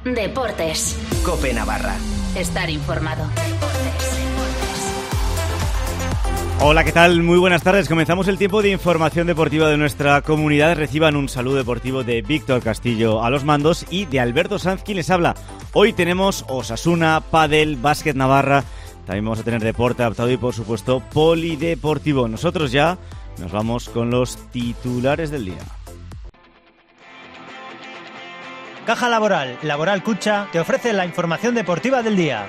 Deportes. COPE Navarra. Estar informado. Hola, ¿qué tal? Muy buenas tardes. Comenzamos el tiempo de información deportiva de nuestra comunidad. Reciban un saludo deportivo de Víctor Castillo a los mandos y de Alberto Sanz, quien les habla. Hoy tenemos Osasuna, pádel, básquet Navarra. También vamos a tener deporte adaptado y, por supuesto, polideportivo. Nosotros ya nos vamos con los titulares del día. Caja Laboral, Laboral Cucha, te ofrece la información deportiva del día.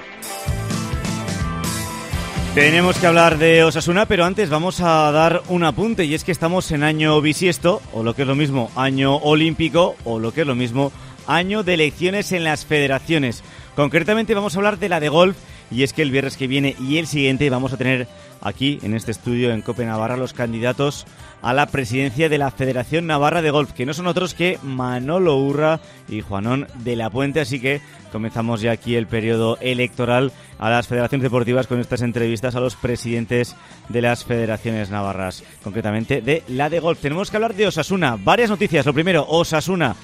Tenemos que hablar de Osasuna, pero antes vamos a dar un apunte, y es que estamos en año bisiesto, o lo que es lo mismo, año olímpico, o lo que es lo mismo, año de elecciones en las federaciones. Concretamente vamos a hablar de la de golf, y es que el viernes que viene y el siguiente vamos a tener aquí en este estudio en COPE Navarra los candidatos a la presidencia de la Federación Navarra de Golf, que no son otros que Manolo Urra y Juanón de la Puente. Así que comenzamos ya aquí el periodo electoral a las federaciones deportivas con estas entrevistas a los presidentes de las federaciones navarras, concretamente de la de golf. Tenemos que hablar de Osasuna, varias noticias. Lo primero, Osasuna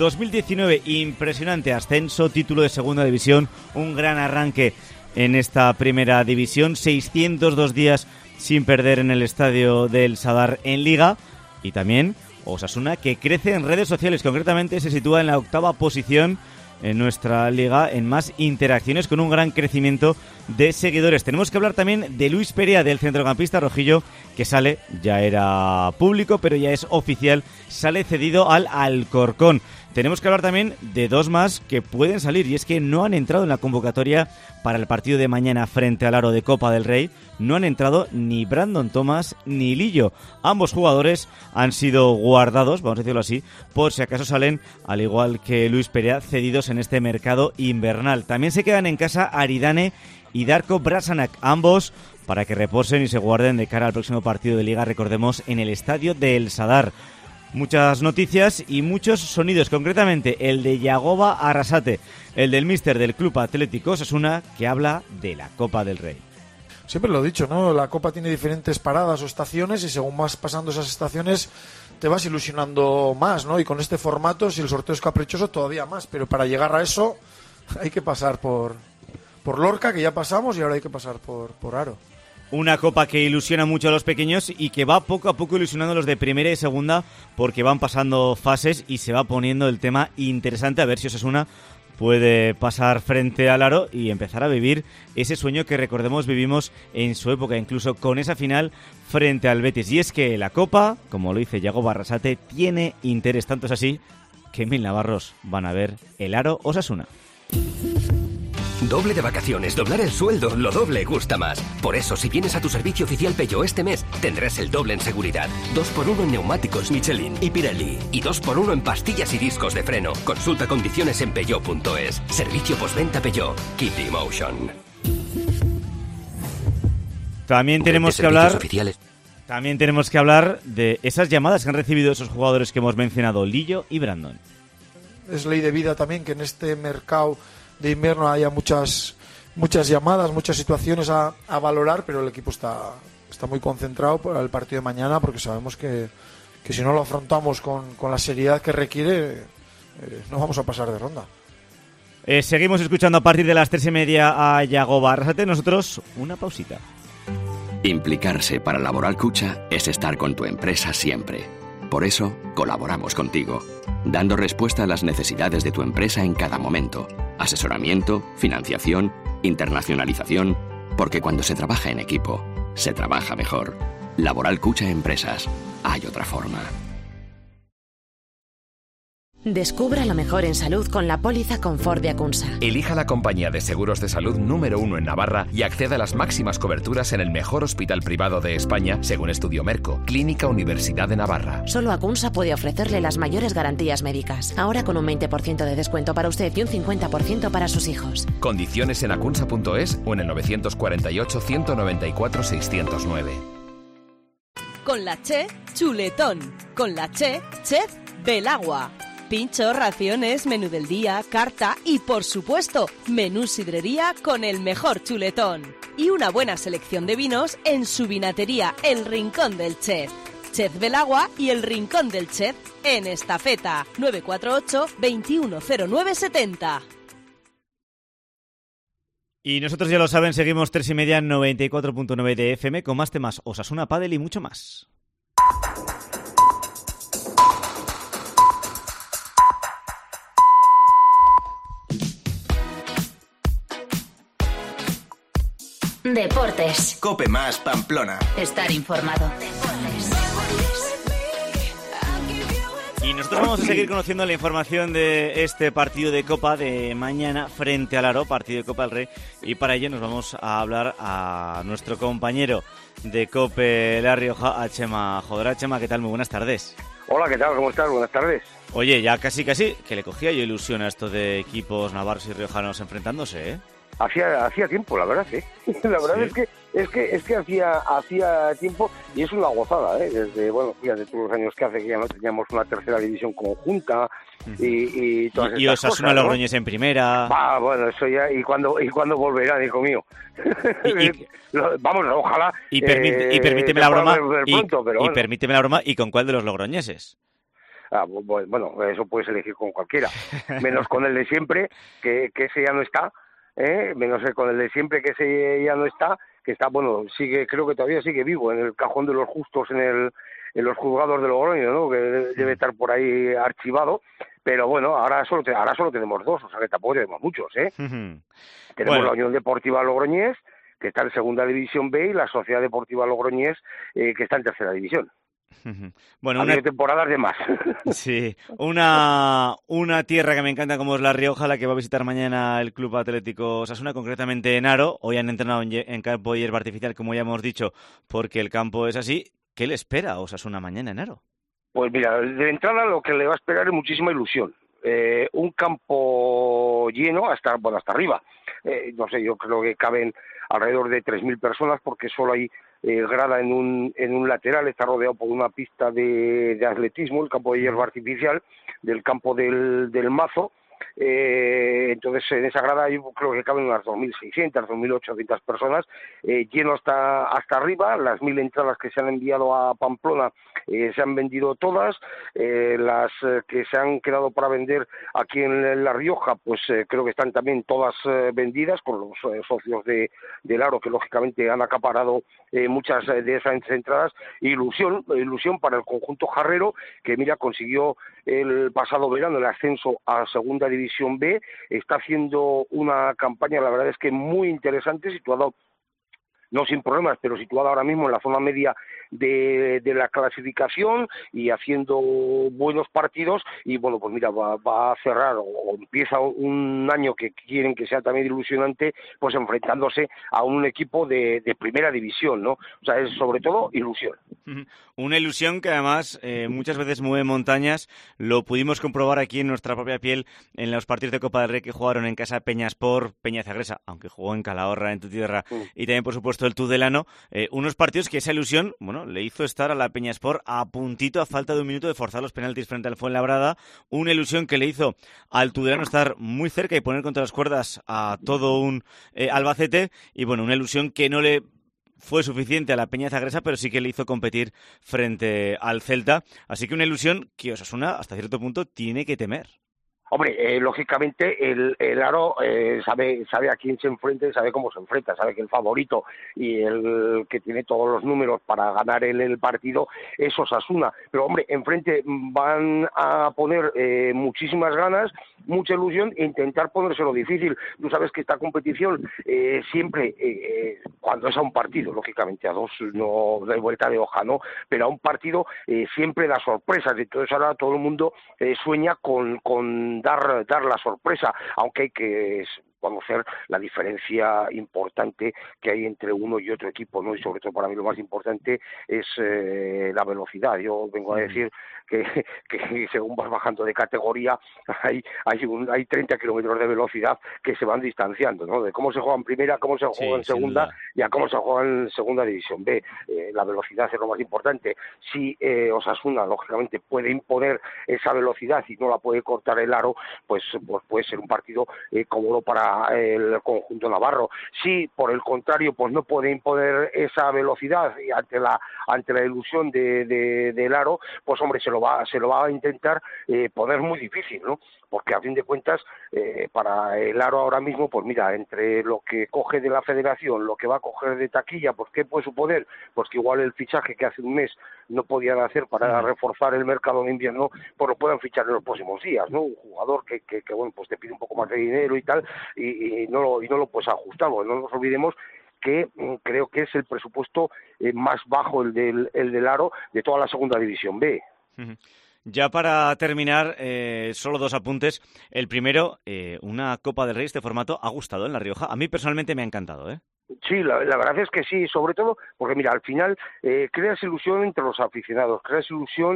2019, impresionante ascenso, título de segunda división, un gran arranque en esta primera división, 602 días sin perder en el estadio del Sadar en Liga. Y también Osasuna, que crece en redes sociales, concretamente se sitúa en la 8ª posición en nuestra liga en más interacciones, con un gran crecimiento de seguidores. Tenemos que hablar también de Luis Perea, del centrocampista rojillo, que sale, ya era público, pero ya es oficial, sale cedido al Alcorcón. Tenemos que hablar también de dos más que pueden salir, y es que no han entrado en la convocatoria para el partido de mañana frente al Aro de Copa del Rey. No han entrado ni Brandon Thomas ni Lillo. Ambos jugadores han sido guardados, vamos a decirlo así, por si acaso salen, al igual que Luis Perea, cedidos en este mercado invernal. También se quedan en casa Aridane y Darko Brasanac, ambos para que reposen y se guarden de cara al próximo partido de Liga, recordemos, en el estadio del Sadar. Muchas noticias y muchos sonidos, concretamente el de Yagoba Arrasate, el del míster del Club Atlético Osasuna, que habla de la Copa del Rey. Siempre lo he dicho, ¿no? La Copa tiene diferentes paradas o estaciones, y según vas pasando esas estaciones te vas ilusionando más, ¿no? Y con este formato, si el sorteo es caprichoso, todavía más. Pero para llegar a eso hay que pasar por Lorca, que ya pasamos, y ahora hay que pasar por Aro. Una copa que ilusiona mucho a los pequeños y que va poco a poco ilusionando a los de primera y segunda, porque van pasando fases y se va poniendo el tema interesante, a ver si Osasuna puede pasar frente al Aro y empezar a vivir ese sueño que, recordemos, vivimos en su época, incluso con esa final frente al Betis. Y es que la copa, como lo dice Yagoba Arrasate, tiene interés, tanto es así que 1000 navarros van a ver el Aro Osasuna. Doble de vacaciones, doblar el sueldo, lo doble gusta más. Por eso, si vienes a tu servicio oficial Peugeot este mes, tendrás el doble en seguridad. 2x1 en neumáticos Michelin y Pirelli. Y 2x1 en pastillas y discos de freno. Consulta condiciones en peugeot.es. Servicio postventa Peugeot. Keep the emotion. También tenemos que hablar de esas llamadas que han recibido esos jugadores que hemos mencionado, Lillo y Brandon. Es ley de vida también que en este mercado de invierno haya muchas llamadas, muchas situaciones a valorar, pero el equipo está muy concentrado para el partido de mañana, porque sabemos que si no lo afrontamos con la seriedad que requiere, no vamos a pasar de ronda. Seguimos escuchando a partir de las 3:30 a Yagoba Arrasate. Nosotros una pausita. Implicarse para Laboral Cucha es estar con tu empresa siempre. Por eso, colaboramos contigo, dando respuesta a las necesidades de tu empresa en cada momento. Asesoramiento, financiación, internacionalización, porque cuando se trabaja en equipo, se trabaja mejor. Laboral Cucha Empresas. Hay otra forma. Descubra lo mejor en salud con la póliza Confort de Acunsa. Elija la compañía de seguros de salud número 1 en Navarra y acceda a las máximas coberturas en el mejor hospital privado de España, según Estudio Merco, Clínica Universidad de Navarra. Solo Acunsa puede ofrecerle las mayores garantías médicas. Ahora con un 20% de descuento para usted y un 50% para sus hijos. Condiciones en acunsa.es o en el 948-194-609. Con la Che, chuletón. Con la Che, chef Belagua. Pincho, raciones, menú del día, carta y, por supuesto, menú sidrería con el mejor chuletón. Y una buena selección de vinos en su vinatería El Rincón del Chef. Chef Belagua y El Rincón del Chef en Estafeta. 948 210970. Y nosotros ya lo saben, seguimos 3:30 en 94.9 de FM con más temas, Osasuna, pádel y mucho más. Deportes. Cope más Pamplona. Estar informado. Y nosotros vamos a seguir conociendo la información de este partido de Copa de mañana frente al Aro, partido de Copa del Rey. Y para ello nos vamos a hablar a nuestro compañero de Cope La Rioja, a Chema Jodera. Chema, ¿qué tal? Muy buenas tardes. Hola, ¿qué tal? ¿Cómo estás? Buenas tardes. Oye, ya casi, que le cogía yo ilusión a esto de equipos navarros y riojanos enfrentándose, ¿eh? Hacía tiempo, la verdad, ¿eh? La verdad ¿sí? es que hacía tiempo y es una gozada, ¿eh? Desde, bueno, fíjate todos los años que hace que ya no teníamos una tercera división conjunta y todas estas cosas, Osasuna Logroñés, ¿no? En primera. Bueno, eso ya, ¿y cuándo volverán, hijo mío? Vamos, ojalá. Y permíteme la broma. Pronto, pero bueno. Permíteme la broma, ¿y con cuál de los logroñeses? Bueno, eso puedes elegir con cualquiera, menos con el de siempre, que ese ya no está. Menos con el de siempre, que ese ya no está, que está, bueno, creo que todavía sigue vivo en el cajón de los justos en los juzgados de Logroño, ¿no? Que debe estar por ahí archivado, pero bueno, ahora solo tenemos dos, o sea que tampoco tenemos muchos, ¿eh? Tenemos la Unión Deportiva Logroñés, que está en Segunda División B, y la Sociedad Deportiva Logroñés, que está en Tercera División. Bueno, temporadas de más. Sí, una tierra que me encanta como es La Rioja, la que va a visitar mañana el Club Atlético Osasuna, concretamente en Aro. Hoy han entrenado en campo de hierba artificial, como ya hemos dicho, porque el campo es así. ¿Qué le espera a Osasuna mañana en Aro? Pues mira, de entrada lo que le va a esperar es muchísima ilusión. Un campo lleno hasta arriba. No sé, yo creo que caben alrededor de 3.000 personas, porque solo hay grada en un lateral, está rodeado por una pista de atletismo, el campo de hierba artificial del campo del Mazo. Entonces en esa grada yo creo que caben unas 2.600, 2.800 personas, lleno hasta arriba. Las 1.000 entradas que se han enviado a Pamplona se han vendido todas, las que se han quedado para vender aquí en La Rioja, pues creo que están también todas vendidas, con los socios del Aro, que lógicamente han acaparado muchas de esas entradas. Ilusión para el conjunto jarrero, que mira, consiguió el pasado verano el ascenso a Segunda División B. Está haciendo una campaña, la verdad es que muy interesante, situado, no sin problemas, pero situado ahora mismo en la zona media de la clasificación y haciendo buenos partidos. Y bueno, pues mira, va a cerrar o empieza un año que quieren que sea también ilusionante, pues enfrentándose a un equipo de primera división, ¿no? O sea, es sobre todo ilusión. Una ilusión que además muchas veces mueve montañas. Lo pudimos comprobar aquí en nuestra propia piel en los partidos de Copa del Rey que jugaron en casa Peñaspor, Peña Zagresa, aunque jugó en Calahorra, en tu tierra, y también por supuesto el Tudelano. Unos partidos que esa ilusión, bueno, le hizo estar a la Peñaspor a puntito, a falta de un minuto, de forzar los penaltis frente al Fuenlabrada. Una ilusión que le hizo al Tudelano estar muy cerca y poner contra las cuerdas a todo un Albacete. Y bueno, una ilusión que no le fue suficiente a la Peña Zagresa, pero sí que le hizo competir frente al Celta. Así que una ilusión que Osasuna, hasta cierto punto, tiene que temer. Hombre, lógicamente el Aro sabe a quién se enfrenta y sabe cómo se enfrenta, sabe que el favorito y el que tiene todos los números para ganar el partido es Osasuna. Pero hombre, enfrente van a poner muchísimas ganas, mucha ilusión, e intentar ponérselo difícil. Tú sabes que esta competición siempre, cuando es a un partido, lógicamente a dos no da vuelta de hoja, ¿no? Pero a un partido siempre da sorpresas. Entonces ahora todo el mundo sueña con dar la sorpresa, aunque hay que conocer la diferencia importante que hay entre uno y otro equipo, ¿no? Y sobre todo para mí lo más importante es la velocidad. Yo vengo a decir que según vas bajando de categoría hay 30 kilómetros de velocidad que se van distanciando, ¿no? De cómo se juega en primera, cómo se juega en segunda y a cómo se juega en Segunda División B. La velocidad es lo más importante. Si Osasuna, lógicamente, puede imponer esa velocidad y no la puede cortar el Aro, pues puede ser un partido cómodo para el conjunto navarro. Si por el contrario pues no puede imponer esa velocidad y ante la ilusión del Aro, pues hombre, se lo lo va a intentar poner muy difícil, ¿no? Porque a fin de cuentas, para el Aro ahora mismo, pues mira, entre lo que coge de la federación, lo que va a coger de taquilla, pues ¿qué puede suponer? Pues que igual el fichaje que hace un mes no podían hacer para reforzar el mercado de invierno, pues lo puedan fichar en los próximos días, ¿no? Un jugador que bueno, pues te pide un poco más de dinero y tal, y no lo puedes ajustar, porque no nos olvidemos que creo que es el presupuesto más bajo el del Aro de toda la segunda división B. Ya para terminar, solo 2 apuntes. El primero, una Copa del Rey, este formato, ha gustado en La Rioja. A mí personalmente me ha encantado, ¿eh? Sí, la verdad es que sí, sobre todo porque, mira, al final creas ilusión entre los aficionados, creas ilusión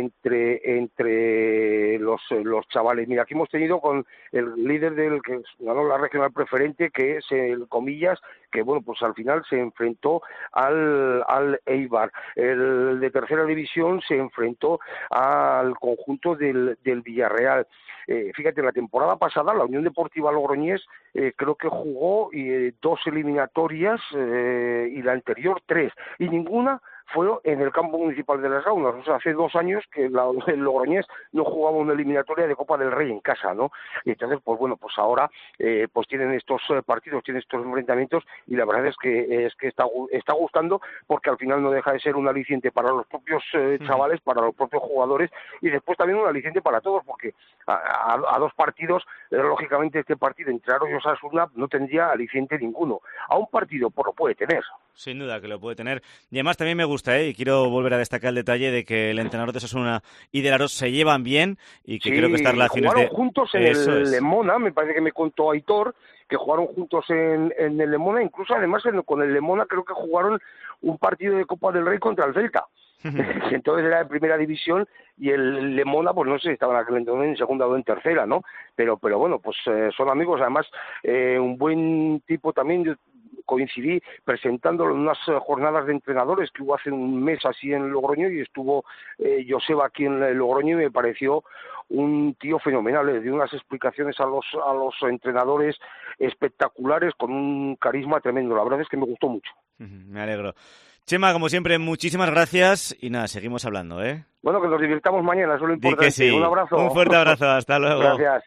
entre los chavales. Mira, aquí hemos tenido con el líder del que ganó la regional preferente, que es el Comillas, que bueno, pues al final se enfrentó al Eibar. El de tercera división se enfrentó al conjunto del Villarreal. Fíjate, la temporada pasada la Unión Deportiva Logroñés creo que jugó 2 eliminatorias y la anterior 3, y ninguna fue en el campo municipal de Las Gaunas. O sea, hace 2 años que el Logroñés no jugaba una eliminatoria de Copa del Rey en casa, ¿no? Y entonces, pues bueno, pues ahora pues tienen estos partidos, tienen estos enfrentamientos, y la verdad es que está gustando, porque al final no deja de ser un aliciente para los propios chavales, para los propios jugadores, y después también un aliciente para todos, porque a 2 partidos, lógicamente este partido entre Aro y Osasuna no tendría aliciente ninguno. A un partido pues lo puede tener. Sin duda que lo puede tener. Y además también me gusta, y quiero volver a destacar el detalle de que el entrenador de Osasuna y del Aro se llevan bien, y que creo que estas relaciones jugaron juntos en el Lemona, me parece que me contó Aitor, que jugaron juntos en el Lemona, incluso además con el Lemona creo que jugaron un partido de Copa del Rey contra el Celta. Entonces era de primera división, y el Lemona, pues no sé, estaban aquel entonces en segunda o en tercera, ¿no? Pero bueno, pues son amigos, además un buen tipo también. Yo coincidí presentándolo en unas jornadas de entrenadores que hubo hace un mes así en Logroño, y estuvo Joseba aquí en Logroño, y me pareció un tío fenomenal. Le dio unas explicaciones a los entrenadores espectaculares, con un carisma tremendo. La verdad es que me gustó mucho. Me alegro. Chema, como siempre, muchísimas gracias, y nada, seguimos hablando, ¿eh? Bueno, que nos divirtamos mañana, eso es lo importante. Sí. Un abrazo. Un fuerte abrazo, hasta luego. Gracias.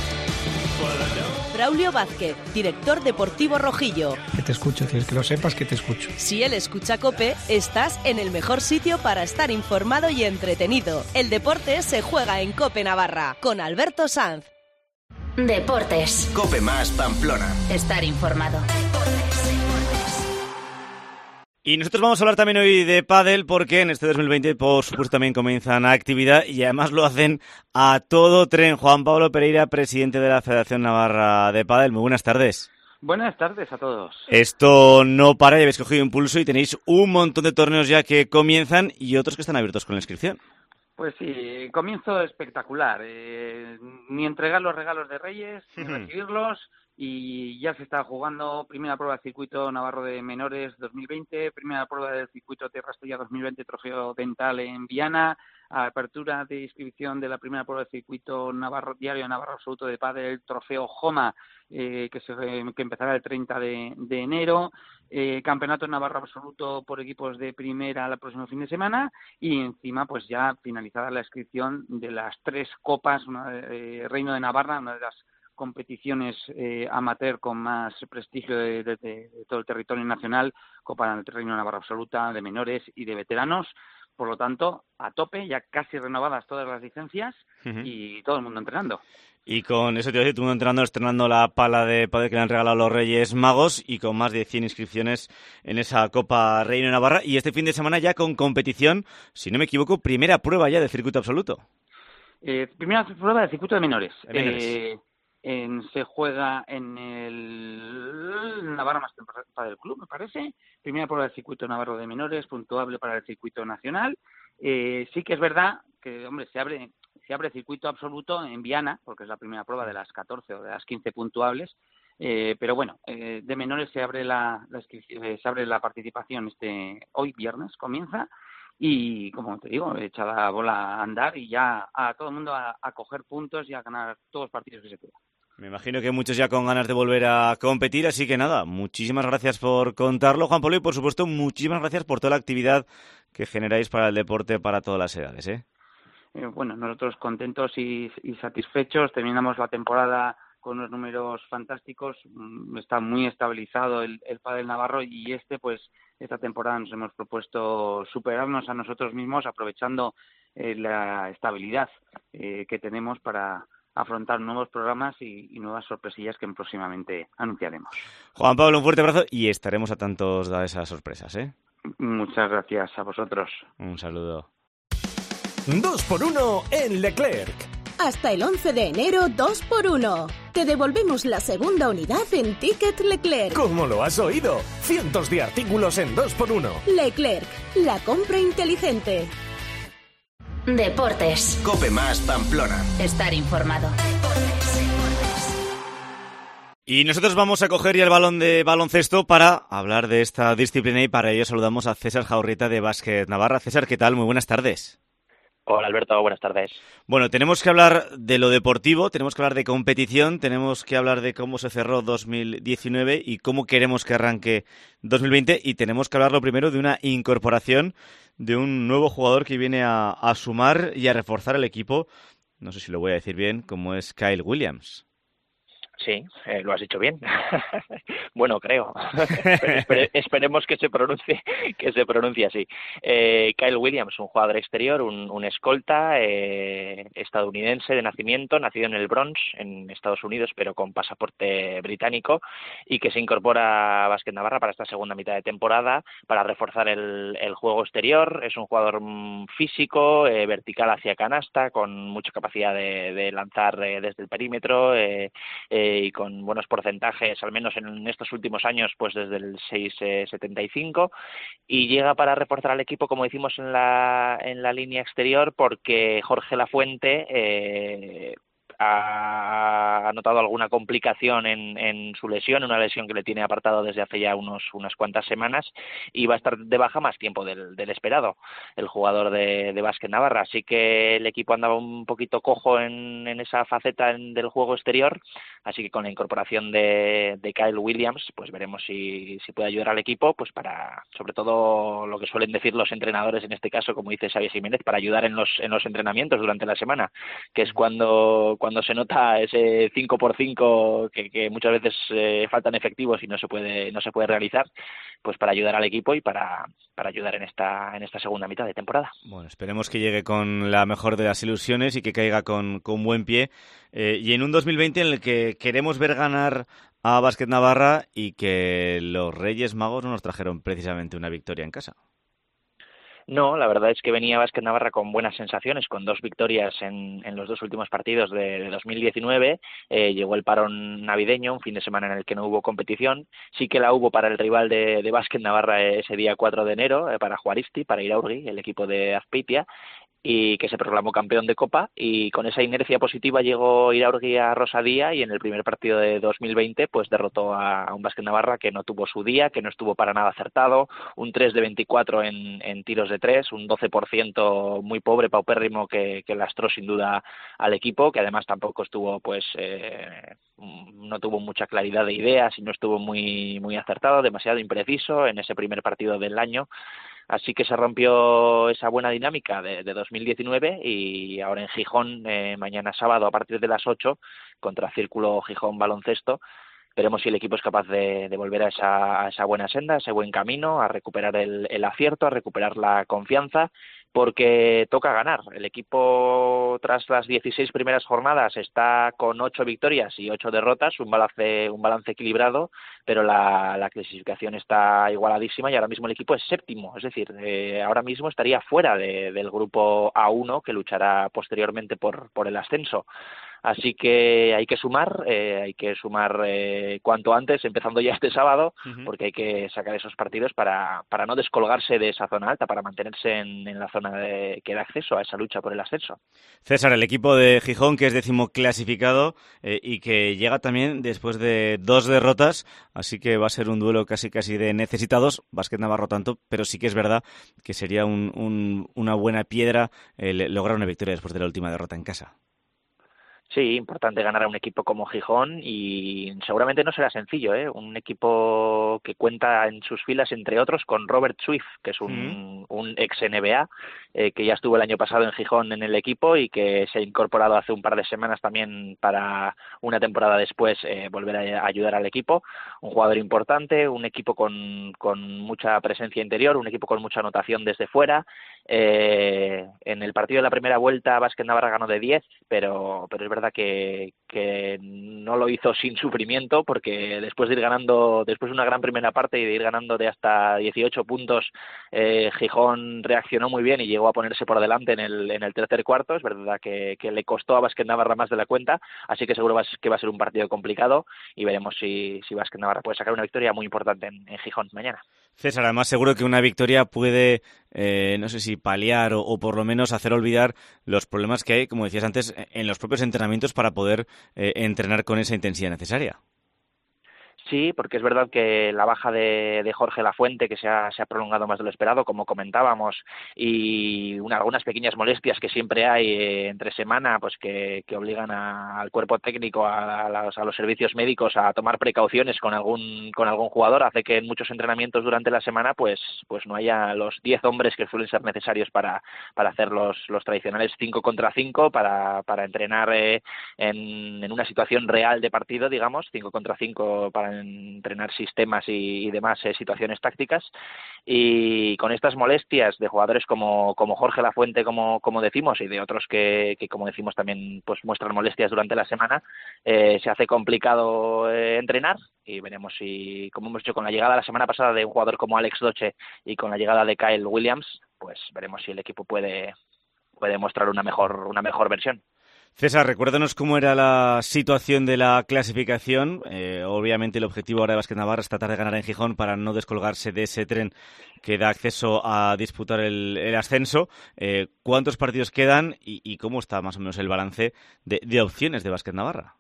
Braulio Vázquez, director deportivo Rojillo. Que te escucho, que lo sepas, que te escucho. Si él escucha COPE, estás en el mejor sitio para estar informado y entretenido. El deporte se juega en COPE Navarra, con Alberto Sanz. Deportes. COPE más Pamplona. Estar informado. Y nosotros vamos a hablar también hoy de pádel, porque en este 2020, por supuesto, también comienzan actividad, y además lo hacen a todo tren. Juan Pablo Pereira, presidente de la Federación Navarra de Pádel. Muy buenas tardes. Buenas tardes a todos. Esto no para, ya habéis cogido impulso y tenéis un montón de torneos ya que comienzan y otros que están abiertos con la inscripción. Pues sí, comienzo espectacular. Ni entregar los regalos de Reyes, ni recibirlos. Y ya se está jugando primera prueba del circuito Navarro de Menores 2020, primera prueba del circuito Tierra Estrella 2020, trofeo dental en Viana, apertura de inscripción de la primera prueba del circuito Navarro Diario Navarro Absoluto de Pádel, trofeo Joma, que empezará el 30 de enero, campeonato Navarro Absoluto por equipos de primera el próximo fin de semana, y encima pues ya finalizada la inscripción de las 3 copas, una de Reino de Navarra, una de las competiciones amateur con más prestigio de todo el territorio nacional, Copa del Reino de Navarra Absoluta, de menores y de veteranos. Por lo tanto, a tope, ya casi renovadas todas las licencias y todo el mundo entrenando. Y con eso te voy a decir, todo el mundo estrenando la pala de pádel que le han regalado los Reyes Magos, y con más de 100 inscripciones en esa Copa Reino de Navarra. Y este fin de semana ya con competición, si no me equivoco, primera prueba ya del circuito absoluto. Primera prueba del circuito de menores. Se juega en el Navarra Master Padel Club, me parece. Primera prueba del circuito Navarro de Menores, puntuable para el circuito nacional. Sí que es verdad que, hombre, se abre circuito absoluto en Viana, porque es la primera prueba de las 14 o de las 15 puntuables. Pero bueno, de menores se abre la participación hoy viernes comienza. Y, como te digo, echa la bola a andar y ya a todo el mundo a coger puntos y a ganar todos los partidos que se puedan. Me imagino que muchos ya con ganas de volver a competir, así que nada, muchísimas gracias por contarlo, Juan Pablo, y por supuesto muchísimas gracias por toda la actividad que generáis para el deporte para todas las edades, ¿eh? bueno, nosotros contentos y satisfechos. Terminamos la temporada con unos números fantásticos. Está muy estabilizado el pádel navarro y esta temporada nos hemos propuesto superarnos a nosotros mismos aprovechando la estabilidad que tenemos para afrontar nuevos programas y nuevas sorpresillas que próximamente anunciaremos. Juan Pablo, un fuerte abrazo y estaremos atentos a esas sorpresas, ¿eh? Muchas gracias a vosotros. Un saludo. 2x1 en Leclerc. Hasta el 11 de enero, 2x1. Te devolvemos la segunda unidad en Ticket Leclerc. ¿Cómo lo has oído? Cientos de artículos en 2x1. Leclerc, la compra inteligente. Deportes. COPE más Pamplona. Estar informado. Y nosotros vamos a coger ya el balón de baloncesto para hablar de esta disciplina y para ello saludamos a César Jaurrieta de Básquet Navarra. César, ¿qué tal? Muy buenas tardes. Hola Alberto, buenas tardes. Bueno, tenemos que hablar de lo deportivo, tenemos que hablar de competición, tenemos que hablar de cómo se cerró 2019 y cómo queremos que arranque 2020 y tenemos que hablar lo primero de una incorporación de un nuevo jugador que viene a sumar y a reforzar el equipo, no sé si lo voy a decir bien, como es Kyle Williams. Sí, lo has dicho bien. Bueno, creo. Esperemos que se pronuncie así. Kyle Williams, un jugador exterior, un escolta estadounidense de nacimiento, nacido en el Bronx, en Estados Unidos, pero con pasaporte británico, y que se incorpora a Básquet Navarra para esta segunda mitad de temporada para reforzar el juego exterior. Es un jugador físico, vertical hacia canasta, con mucha capacidad de lanzar desde el perímetro, y con buenos porcentajes, al menos en estos últimos años, pues desde el 6,75, y llega para reforzar al equipo, como decimos en la línea exterior, porque Jorge Lafuente ha notado alguna complicación en su lesión, una lesión que le tiene apartado desde hace ya unas cuantas semanas, y va a estar de baja más tiempo del esperado, el jugador de Básquet Navarra. Así que el equipo andaba un poquito cojo en esa faceta del juego exterior, así que con la incorporación de Kyle Williams, pues veremos si puede ayudar al equipo, pues para, sobre todo lo que suelen decir los entrenadores en este caso, como dice Xavi Jiménez, para ayudar en los entrenamientos durante la semana, que es cuando se nota ese 5x5 que muchas veces faltan efectivos y no se puede realizar, pues para ayudar al equipo y para ayudar en esta segunda mitad de temporada. Bueno, esperemos que llegue con la mejor de las ilusiones y que caiga con buen pie, y en un 2020 en el que queremos ver ganar a Básquet Navarra y que los Reyes Magos no nos trajeron precisamente una victoria en casa. No, la verdad es que venía Básquet Navarra con buenas sensaciones, con 2 victorias en los 2 últimos partidos de 2019. Llegó el parón navideño, un fin de semana en el que no hubo competición. Sí que la hubo para el rival de Básquet Navarra ese día 4 de enero, para Juaristi, para Iraurgi, el equipo de Azpeitia, y que se proclamó campeón de Copa, y con esa inercia positiva llegó Iraurgi a Rosadía y en el primer partido de 2020 pues derrotó a un Básquet Navarra que no tuvo su día, que no estuvo para nada acertado, un 3 de 24 en tiros de 3, un 12% muy pobre, paupérrimo, que lastró sin duda al equipo, que además tampoco estuvo no tuvo mucha claridad de ideas y no estuvo muy acertado, demasiado impreciso en ese primer partido del año. Así que se rompió esa buena dinámica de 2019 y ahora en Gijón, mañana sábado a partir de las 8, contra Círculo Gijón Baloncesto, veremos si el equipo es capaz de volver a esa buena senda, a ese buen camino, a recuperar el acierto, a recuperar la confianza, porque toca ganar. El equipo, tras las 16 primeras jornadas, está con 8 victorias y 8 derrotas, un balance equilibrado, pero la clasificación está igualadísima y ahora mismo el equipo es séptimo, es decir, ahora mismo estaría fuera del grupo A1 que luchará posteriormente por el ascenso. Así que hay que sumar cuanto antes, empezando ya este sábado, porque hay que sacar esos partidos para no descolgarse de esa zona alta, para mantenerse en la zona que da acceso a esa lucha por el ascenso. César, el equipo de Gijón, que es 10º clasificado y que llega también después de 2 derrotas, así que va a ser un duelo casi de necesitados, Básquet Navarro tanto, pero sí que es verdad que sería una buena piedra lograr una victoria después de la última derrota en casa. Sí, importante ganar a un equipo como Gijón y seguramente no será sencillo, ¿eh? Un equipo que cuenta en sus filas, entre otros, con Robert Swift, que es un ex-NBA, que ya estuvo el año pasado en Gijón en el equipo y que se ha incorporado hace un par de semanas también para una temporada después volver a ayudar al equipo. Un jugador importante, un equipo con mucha presencia interior, un equipo con mucha anotación desde fuera. En el partido de la primera vuelta Básquet Navarra ganó de 10, pero es verdad que no lo hizo sin sufrimiento, porque después de ir ganando, después de una gran primera parte y de ir ganando de hasta 18 puntos, Gijón reaccionó muy bien y llegó a ponerse por delante en el tercer cuarto. Es verdad que le costó a Básquet Navarra más de la cuenta, así que seguro que va a ser un partido complicado y veremos si Básquet Navarra puede sacar una victoria muy importante en Gijón mañana. César, además seguro que una victoria puede, no sé si paliar o por lo menos hacer olvidar los problemas que hay, como decías antes, en los propios entrenamientos para poder entrenar con esa intensidad necesaria. Sí, porque es verdad que la baja de Jorge Lafuente, que se ha prolongado más de lo esperado, como comentábamos, y algunas pequeñas molestias que siempre hay entre semana, pues que obligan al cuerpo técnico, a los servicios médicos a tomar precauciones con algún jugador, hace que en muchos entrenamientos durante la semana pues no haya los 10 hombres que suelen ser necesarios para hacer los tradicionales 5 contra 5, para entrenar en una situación real de partido, digamos, 5 contra 5 para entrenar sistemas y demás situaciones tácticas. Y con estas molestias de jugadores como Jorge Lafuente, como decimos, y de otros que como decimos también pues muestran molestias durante la semana, se hace complicado entrenar, y veremos si, como hemos hecho con la llegada la semana pasada de un jugador como Alex Doche y con la llegada de Kyle Williams, pues veremos si el equipo puede mostrar una mejor versión. César, recuérdanos cómo era la situación de la clasificación. Obviamente el objetivo ahora de Básquet Navarra es tratar de ganar en Gijón para no descolgarse de ese tren que da acceso a disputar el ascenso. ¿Cuántos partidos quedan y cómo está más o menos el balance de opciones de Básquet Navarra?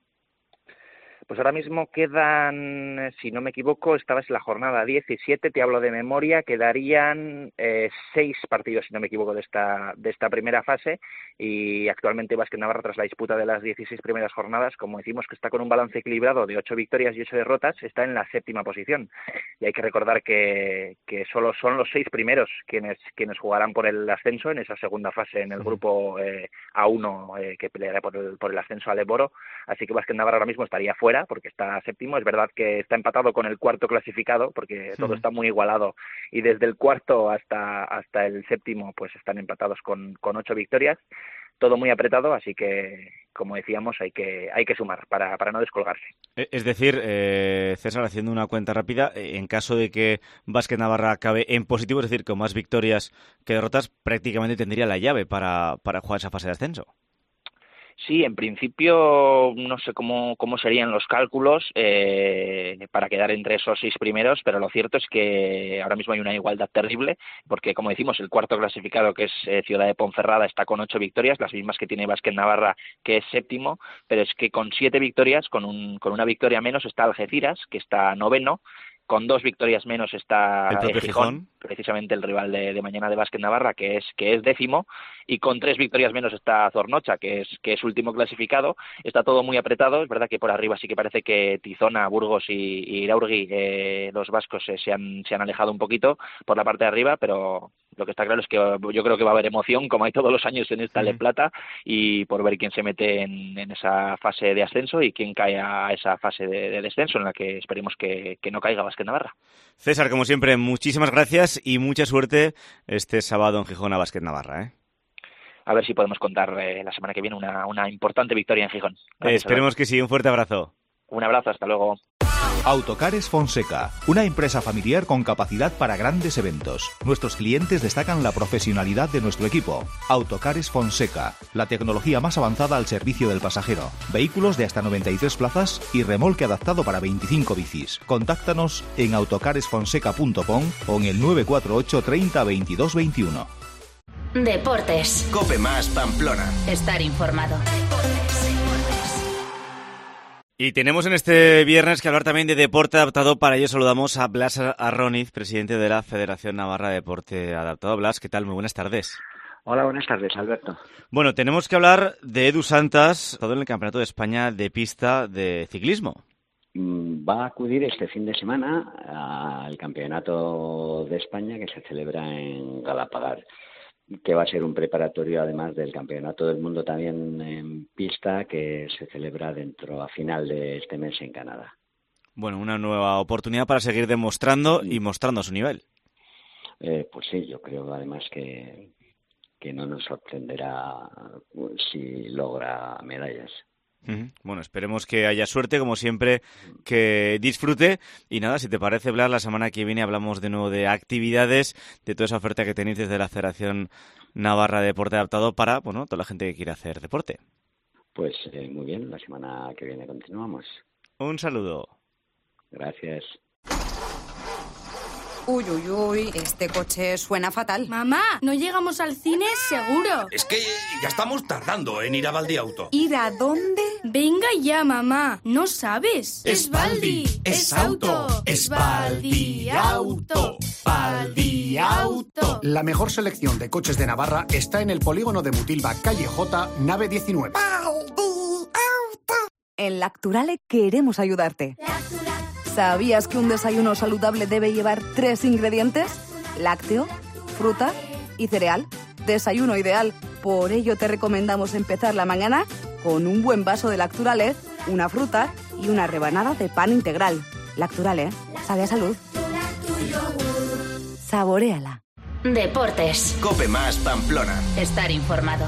Pues ahora mismo quedan, si no me equivoco, esta es la jornada 17, te hablo de memoria, quedarían 6 partidos, si no me equivoco, de esta primera fase, y actualmente Básquet Navarra, tras la disputa de las 16 primeras jornadas, como decimos que está con un balance equilibrado de 8 victorias y 8 derrotas, está en la 7ª posición. Y hay que recordar que solo son los 6 primeros quienes jugarán por el ascenso en esa segunda fase en el grupo A1 que peleará por el ascenso al Eboro, así que Básquet Navarra ahora mismo estaría fuera porque está 7º. Es verdad que está empatado con el 4º clasificado porque todo está muy igualado, y desde el 4º hasta el 7º pues están empatados con 8 victorias, todo muy apretado, así que como decíamos hay que sumar para no descolgarse. Es decir, César, haciendo una cuenta rápida, en caso de que Básquet Navarra acabe en positivo, es decir, con más victorias que derrotas, prácticamente tendría la llave para jugar esa fase de ascenso. Sí, en principio no sé cómo serían los cálculos para quedar entre esos 6 primeros, pero lo cierto es que ahora mismo hay una igualdad terrible, porque como decimos, el 4º clasificado, que es Ciudad de Ponferrada, está con 8 victorias, las mismas que tiene Básquet Navarra, que es 7º, pero es que con 7 victorias, con una victoria menos, está Algeciras, que está 9º, con 2 victorias menos está Gijón, precisamente el rival de mañana de Básquet Navarra, que es 10º, y con 3 victorias menos está Zornocha, que es último clasificado. Está todo muy apretado. Es verdad que por arriba sí que parece que Tizona, Burgos y Iraurgi, los vascos, se han alejado un poquito por la parte de arriba, pero lo que está claro es que yo creo que va a haber emoción, como hay todos los años en esta Le Plata, y por ver quién se mete en esa fase de ascenso y quién cae a esa fase de descenso, en la que esperemos que no caiga Básquet Navarra. César, como siempre, muchísimas gracias y mucha suerte este sábado en Gijón a Básquet Navarra. A ver si podemos contar la semana que viene una importante victoria en Gijón. Esperemos que sí. Un fuerte abrazo. Un abrazo, hasta luego. Autocares Fonseca, una empresa familiar con capacidad para grandes eventos. Nuestros clientes destacan la profesionalidad de nuestro equipo. Autocares Fonseca, la tecnología más avanzada al servicio del pasajero. Vehículos de hasta 93 plazas y remolque adaptado para 25 bicis. Contáctanos en autocaresfonseca.com o en el 948 30 22 21. Deportes. COPE más Pamplona. Estar informado. Y tenemos en este viernes que hablar también de deporte adaptado. Para ello saludamos a Blas Arroniz, presidente de la Federación Navarra de Deporte Adaptado. Blas, ¿qué tal? Muy buenas tardes. Hola, buenas tardes, Alberto. Bueno, tenemos que hablar de Edu Santas, todo en el Campeonato de España de pista de ciclismo. Va a acudir este fin de semana al Campeonato de España que se celebra en Galapagar, que va a ser un preparatorio además del Campeonato del Mundo también en pista que se celebra a final de este mes en Canadá. Bueno, una nueva oportunidad para seguir demostrando y mostrando su nivel. Pues sí, yo creo además que no nos sorprenderá si logra medallas. Bueno, esperemos que haya suerte, como siempre, que disfrute. Y nada, si te parece, Blas, la semana que viene hablamos de nuevo de actividades, de toda esa oferta que tenéis desde la Federación Navarra de Deporte Adaptado para, bueno, toda la gente que quiera hacer deporte. Pues muy bien, la semana que viene continuamos. Un saludo. Gracias. Uy, uy, uy, este coche suena fatal. Mamá, no llegamos al cine seguro. Es que ya estamos tardando en ir a Valdiauto. ¿Ir a dónde? Venga ya, mamá, ¿no sabes? Es Valdi, es auto, es Valdiauto, Valdiauto. La mejor selección de coches de Navarra está en el polígono de Mutilva, calle J, nave 19. En Lacturale queremos ayudarte. ¿Sabías que un desayuno saludable debe llevar 3 ingredientes? Lácteo, fruta y cereal. Desayuno ideal. Por ello te recomendamos empezar la mañana con un buen vaso de Lacturale, una fruta y una rebanada de pan integral. Lacturale, sabe a salud. Saboréala. Deportes. Cope Más Pamplona. Estar informado.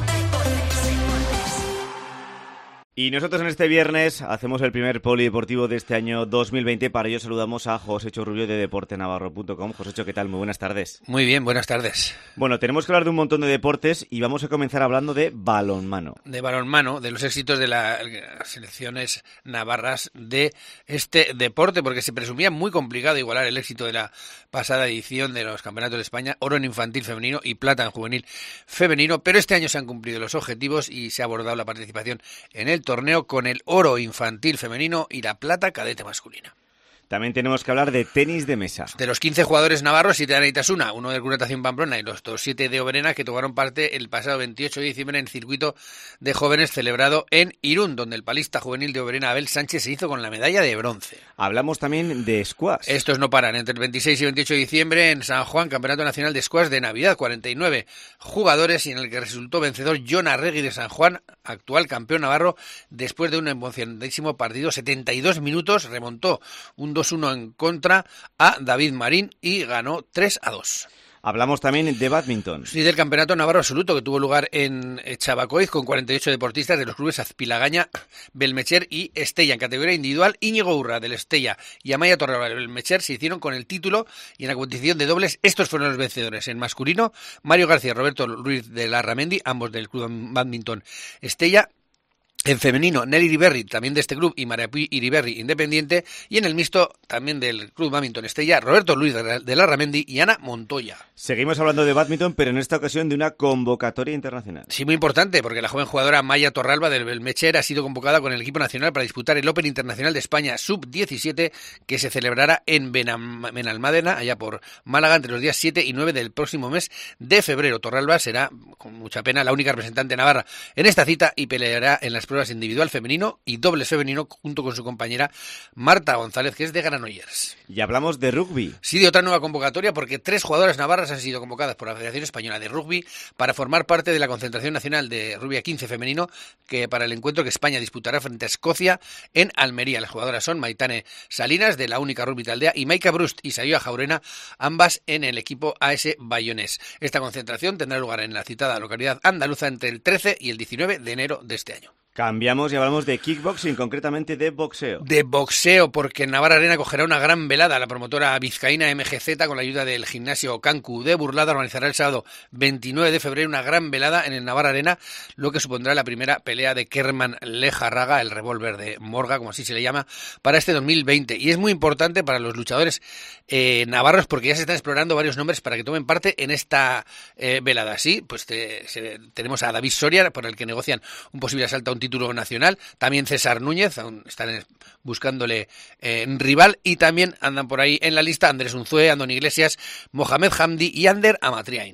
Y nosotros en este viernes hacemos el primer polideportivo de este año 2020. Para ello saludamos a Josécho Rubio de deportenavarro.com. Josécho, ¿qué tal? Muy buenas tardes. Muy bien, buenas tardes. Bueno, tenemos que hablar de un montón de deportes y vamos a comenzar hablando de balonmano. De balonmano, de los éxitos de las selecciones navarras de este deporte, porque se presumía muy complicado igualar el éxito de la pasada edición de los Campeonatos de España, oro en infantil femenino y plata en juvenil femenino, pero este año se han cumplido los objetivos y se ha abordado la participación en el torneo con el oro infantil femenino y la plata cadete masculina. También tenemos que hablar de tenis de mesa. De los 15 jugadores navarros, 7 de Anaitasuna, uno del Club Natación Pamplona y los otros 7 de Oberena, que tomaron parte el pasado 28 de diciembre en el circuito de jóvenes celebrado en Irún, donde el palista juvenil de Oberena, Abel Sánchez, se hizo con la medalla de bronce. Hablamos también de squash. Estos no paran. Entre el 26 y 28 de diciembre en San Juan, Campeonato Nacional de Squash de Navidad, 49 jugadores y en el que resultó vencedor Jon Arregui de San Juan, actual campeón navarro, después de un emocionantísimo partido, 72 minutos, remontó un 2-1 en contra a David Marín y ganó 3-2. Hablamos también de bádminton. Sí, del Campeonato Navarro Absoluto que tuvo lugar en Chabacoiz con 48 deportistas de los clubes Azpilagaña, Belmecher y Estella. En categoría individual, Íñigo Urra del Estella y Amaya Torrealba del Belmecher se hicieron con el título y en la competición de dobles estos fueron los vencedores. En masculino, Mario García y Roberto Ruiz de Larramendi, ambos del club Bádminton Estella. En femenino, Nelly Iriberri, también de este club, y María Puy Iriberri, independiente. Y en el mixto, también del club Bádminton Estella, Roberto Luis de Larramendi y Ana Montoya. Seguimos hablando de bádminton, pero en esta ocasión de una convocatoria internacional. Sí, muy importante, porque la joven jugadora Amaya Torrealba del Belmecher ha sido convocada con el equipo nacional para disputar el Open Internacional de España Sub-17, que se celebrará en Benalmádena, allá por Málaga, entre los días 7 y 9 del próximo mes de febrero. Torrealba será, con mucha pena, la única representante navarra en esta cita y peleará en las pruebas individual femenino y dobles femenino junto con su compañera Marta González, que es de Granollers. Y hablamos de rugby. Sí, de otra nueva convocatoria, porque 3 jugadoras navarras han sido convocadas por la Federación Española de Rugby para formar parte de la concentración nacional de rugby a 15 femenino, que para el encuentro que España disputará frente a Escocia en Almería. Las jugadoras son Maitane Salinas, de la Única Rugby Taldea, y Maika Brust y Sayoa Jaurena, ambas en el equipo AS Bayonés. Esta concentración tendrá lugar en la citada localidad andaluza entre el 13 y el 19 de enero de este año. Cambiamos y hablamos de kickboxing, concretamente de boxeo. De boxeo, porque en Navarra Arena cogerá una gran velada. La promotora vizcaína MGZ, con la ayuda del gimnasio Cancu de Burlada, organizará el sábado 29 de febrero una gran velada en el Navarra Arena, lo que supondrá la primera pelea de Kerman Lejarraga, el revólver de Morga, como así se le llama, para este 2020. Y es muy importante para los luchadores navarros, porque ya se están explorando varios nombres para que tomen parte en esta velada. Sí, pues tenemos a David Soria, por el que negocian un posible asalto a un título nacional, también César Núñez, aún están buscándole rival, y también andan por ahí en la lista Andrés Unzué, Andoni Iglesias, Mohamed Hamdi y Ander Amatriain.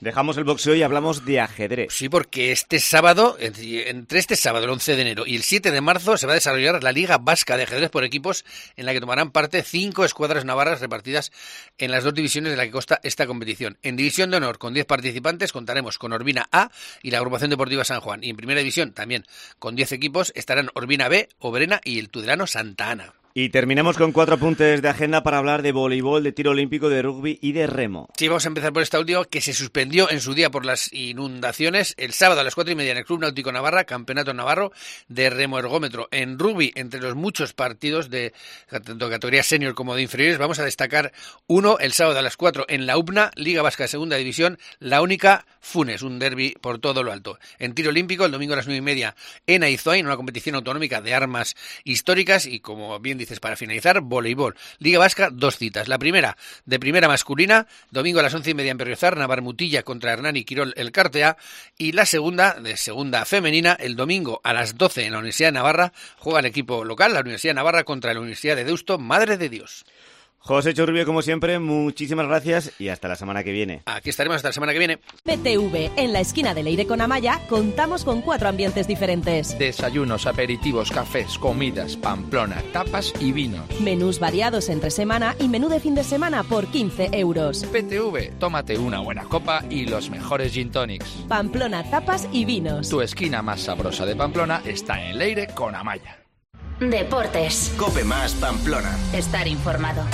Dejamos el boxeo y hablamos de ajedrez. Sí, porque este sábado, entre este sábado, el 11 de enero, y el 7 de marzo, se va a desarrollar la Liga Vasca de Ajedrez por equipos, en la que tomarán parte 5 escuadras navarras repartidas en las 2 divisiones de la que consta esta competición. En División de Honor, con 10 participantes, contaremos con Orbina A y la Agrupación Deportiva San Juan. Y en Primera División, también con 10 equipos, estarán Orbina B, Obrena y el Tudelano Santa Ana. Y terminamos con 4 apuntes de agenda para hablar de voleibol, de tiro olímpico, de rugby y de remo. Sí, vamos a empezar por esta última, que se suspendió en su día por las inundaciones. El sábado a las 4:30 en el Club Náutico Navarra, Campeonato Navarro de remo ergómetro. En rugby, entre los muchos partidos de tanto categoría senior como de inferiores, vamos a destacar uno el sábado a las 4 en la UPNA, Liga Vasca de Segunda División, la única Funes, un derbi por todo lo alto. En tiro olímpico, el domingo a las 9:30 en Aizoain, una competición autonómica de armas históricas, y como bien dices, para finalizar, voleibol. Liga Vasca, 2 citas. La primera, de primera masculina, domingo a las 11:30 en Berriozar, Navarmutilla contra Hernani Quirol el Cartea, y la segunda, de segunda femenina, el domingo a las 12 en la Universidad de Navarra, juega el equipo local, la Universidad de Navarra contra la Universidad de Deusto, Madre de Dios. José Churrubio, como siempre, muchísimas gracias y hasta la semana que viene. Aquí estaremos hasta la semana que viene. PTV, en la esquina de Leire con Amaya, contamos con 4 ambientes diferentes. Desayunos, aperitivos, cafés, comidas, Pamplona, tapas y vinos. Menús variados entre semana y menú de fin de semana por 15 euros. PTV, tómate una buena copa y los mejores gin tonics. Pamplona, tapas y vinos. Tu esquina más sabrosa de Pamplona está en Leire con Amaya. Deportes. Cope más Pamplona. Estar informado.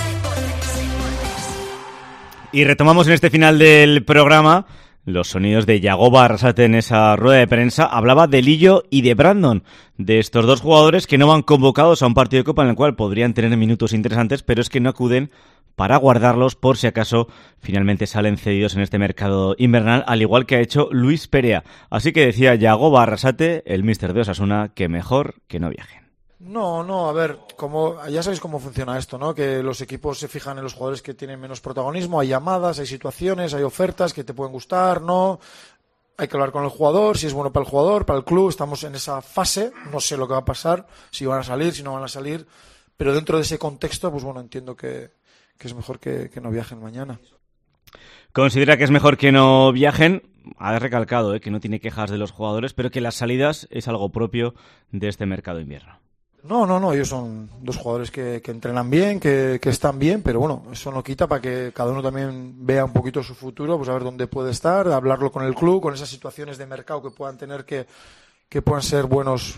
Y retomamos en este final del programa los sonidos de Yagoba Arrasate en esa rueda de prensa. Hablaba de Lillo y de Brandon, de estos 2 jugadores que no van convocados a un partido de Copa en el cual podrían tener minutos interesantes, pero es que no acuden para guardarlos por si acaso finalmente salen cedidos en este mercado invernal, al igual que ha hecho Luis Perea. Así que decía Yagoba Arrasate, el míster de Osasuna, que mejor que no viajen. No, a ver, ya sabéis cómo funciona esto, ¿no? Que los equipos se fijan en los jugadores que tienen menos protagonismo, hay llamadas, hay situaciones, hay ofertas que te pueden gustar, ¿no? Hay que hablar con el jugador, si es bueno para el jugador, para el club, estamos en esa fase, no sé lo que va a pasar, si van a salir, si no van a salir, pero dentro de ese contexto, pues bueno, entiendo que es mejor que no viajen mañana. Considera que es mejor que no viajen. Ha recalcado que no tiene quejas de los jugadores, pero que las salidas es algo propio de este mercado invierno. No, ellos son 2 jugadores que entrenan bien, que están bien, pero bueno, eso no quita para que cada uno también vea un poquito su futuro, pues a ver dónde puede estar, hablarlo con el club, con esas situaciones de mercado que puedan tener que puedan ser buenos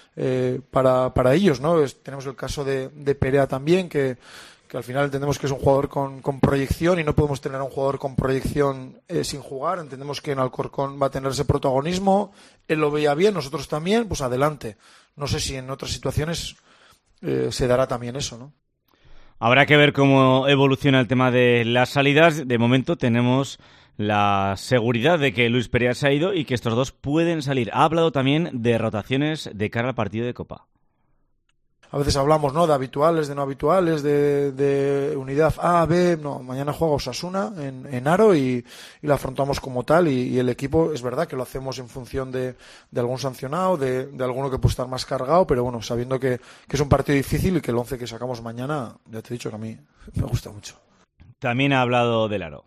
para ellos, ¿no? Tenemos el caso de Perea también, que al final entendemos que es un jugador con proyección y no podemos tener a un jugador con proyección sin jugar. Entendemos que en Alcorcón va a tener ese protagonismo, él lo veía bien, nosotros también, pues adelante. No sé si en otras situaciones se dará también eso, ¿no? Habrá que ver cómo evoluciona el tema de las salidas. De momento tenemos la seguridad de que Luis Perea se ha ido y que estos 2 pueden salir. Ha hablado también de rotaciones de cara al partido de Copa. A veces hablamos, ¿no?, de habituales, de no habituales, de unidad A, B. No, mañana juega Osasuna en Aro y la afrontamos como tal. Y el equipo, es verdad que lo hacemos en función de algún sancionado, de alguno que puede estar más cargado, pero bueno, sabiendo que es un partido difícil y que el 11 que sacamos mañana, ya te he dicho que a mí me gusta mucho. También ha hablado del Aro.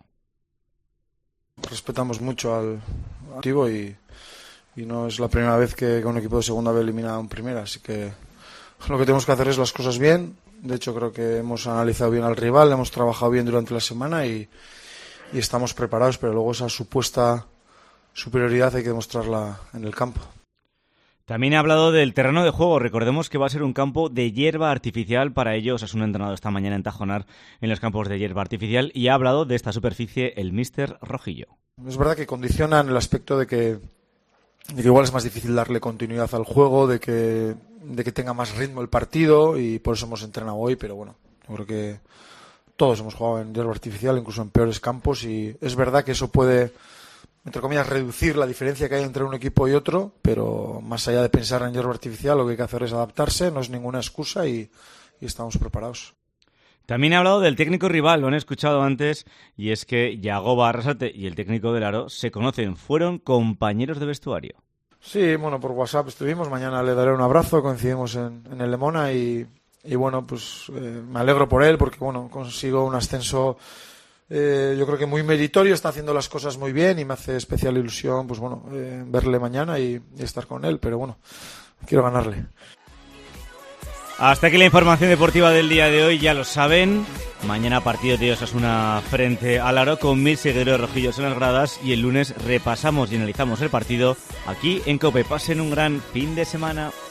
Respetamos mucho al equipo y no es la primera vez que un equipo de segunda B elimina a un primera, así que lo que tenemos que hacer es las cosas bien. De hecho, creo que hemos analizado bien al rival, hemos trabajado bien durante la semana y estamos preparados, pero luego esa supuesta superioridad hay que demostrarla en el campo. También ha hablado del terreno de juego. Recordemos que va a ser un campo de hierba artificial. Para ello, Osasuna ha entrenado esta mañana en Tajonar en los campos de hierba artificial y ha hablado de esta superficie el míster Rojillo. Es verdad que condiciona en el aspecto de que igual es más difícil darle continuidad al juego, de que tenga más ritmo el partido y por eso hemos entrenado hoy, pero bueno, yo creo que todos hemos jugado en hierba artificial, incluso en peores campos, y es verdad que eso puede, entre comillas, reducir la diferencia que hay entre un equipo y otro, pero más allá de pensar en hierba artificial, lo que hay que hacer es adaptarse, no es ninguna excusa y estamos preparados. También ha hablado del técnico rival, lo han escuchado antes, y es que Yagoba Arrasate y el técnico del Aro se conocen, fueron compañeros de vestuario. Sí, bueno, por WhatsApp estuvimos, mañana le daré un abrazo, coincidimos en el Lemona y bueno, pues me alegro por él porque bueno, consigo un ascenso yo creo que muy meritorio, está haciendo las cosas muy bien y me hace especial ilusión, pues bueno, verle mañana y estar con él, pero bueno, quiero ganarle. Hasta aquí la información deportiva del día de hoy, ya lo saben. Mañana partido de Osasuna frente al Aro con 1000 seguidores rojillos en las gradas y el lunes repasamos y analizamos el partido aquí en COPE. Pasen un gran fin de semana.